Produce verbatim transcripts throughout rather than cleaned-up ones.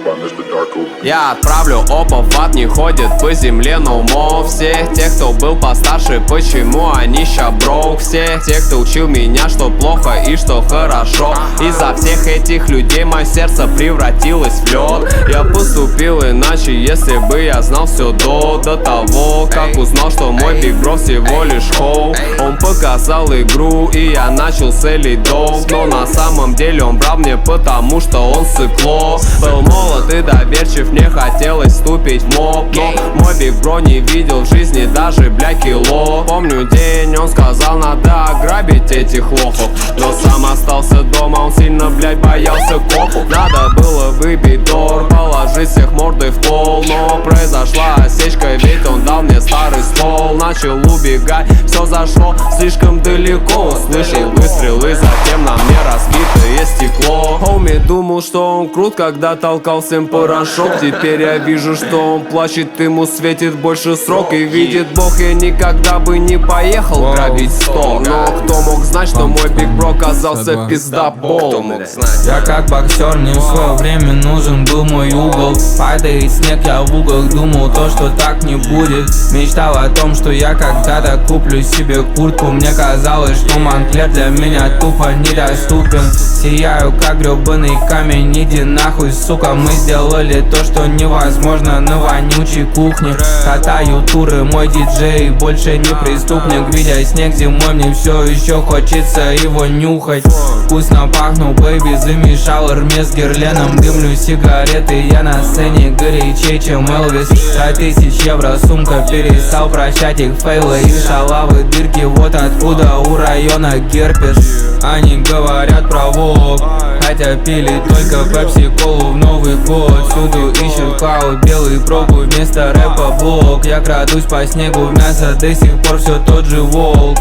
Я отправлю опов в ад, не ходит по земле, но умов. Все те, кто был постарше, почему они ща броук? Все те, кто учил меня, что плохо и что хорошо. Из-за всех этих людей мое сердце превратилось в лед. Я поступил иначе, если бы я знал все до До того, как узнал, что мой биг бро всего лишь хоу. Он показал игру, и я начал селить долг. Но на самом деле он брал мне, потому что он сыкло. Был молод и доверчив, мне хотелось вступить в моб. Но мой биг бро не видел в жизни даже, бля, кило. Помню день, он сказал, надо ограбить этих лохов. Но сам остался дома, он сильно, блядь, боялся копов. Надо было выбить дор, положить всех мордой в пол. Но произошла осечка, ведь он дал мне старый ствол. Начал убегать, все зашло слишком далеко. Услышал выстрелы, затем на мне разбитое стекло. Хоуми думал, что он крут, когда толкал всем порошок. Теперь я вижу, что он плачет, ему светит больше срок. И видит Бог, я никогда бы не поехал грабить стол. Но кто мог знать, что мой биг бро оказался пиздобол? Я как боксер, мне в свое время нужен был мой угол. Падает снег, я в угол думал то, что так не будет. Мечтал о том, что я когда-то куплю себе куртку. Мне казалось, что Монклер для меня тупо недоступен. Сияю как гребаный камень, иди нахуй, сука. Мы сделали то, что невозможно на вонючей кухне. Катаю туры, мой диджей больше не преступник. Видя снег зимой, мне все еще хочется его нюхать. Вкусно пахну, бэйби, замешал Эрмес с Герленом. Дымлю сигареты, я на сцене горячей, чем Элвис. За тысяч евро сумка, перестал прощать их фейлы и шалавы дырки. Вот откуда у района герпес. Они говорят про вок, хотя пили только пепси-колу в Новый год. Всюду ищут клауд, белый пробу вместо рэпа блок. Я крадусь по снегу в мясо, до сих пор все тот же волк.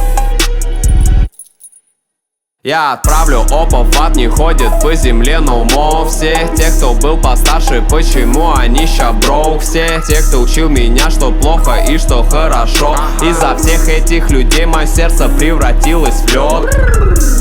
Я отправлю опов в ад, не ходит по земле, но умов. Все те, кто был постарше, почему они ща броук? Все те, кто учил меня, что плохо и что хорошо. Из-за всех этих людей мое сердце превратилось в лед.